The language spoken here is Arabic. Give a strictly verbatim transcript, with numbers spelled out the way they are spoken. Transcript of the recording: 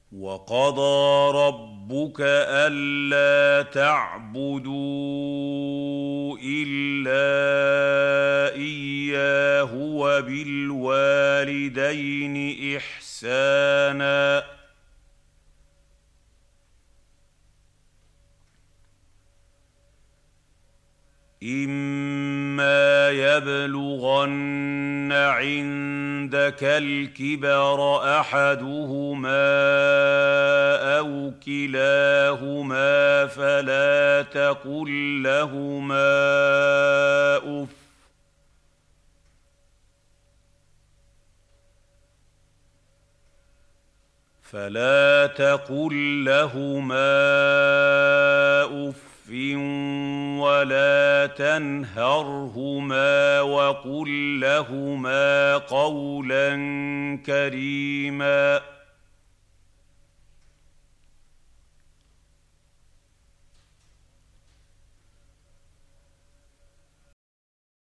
وَقَضَىٰ رَبُّكَ أَلَّا تَعْبُدُوا إِلَّا إِيَّاهُ وَبِالْوَالِدَيْنِ إِحْسَانًا ۖ إِمَّا يَبْلُغَنَّ عِندَكَ الْكِبَرَ أَحَدُهُمَا أَوْ كِلَاهُمَا فَلَا تَقُل لَّهُمَا أُفٍّ فلا تقل لهما أف ولا تنهرهما وقل لهما قولا كريما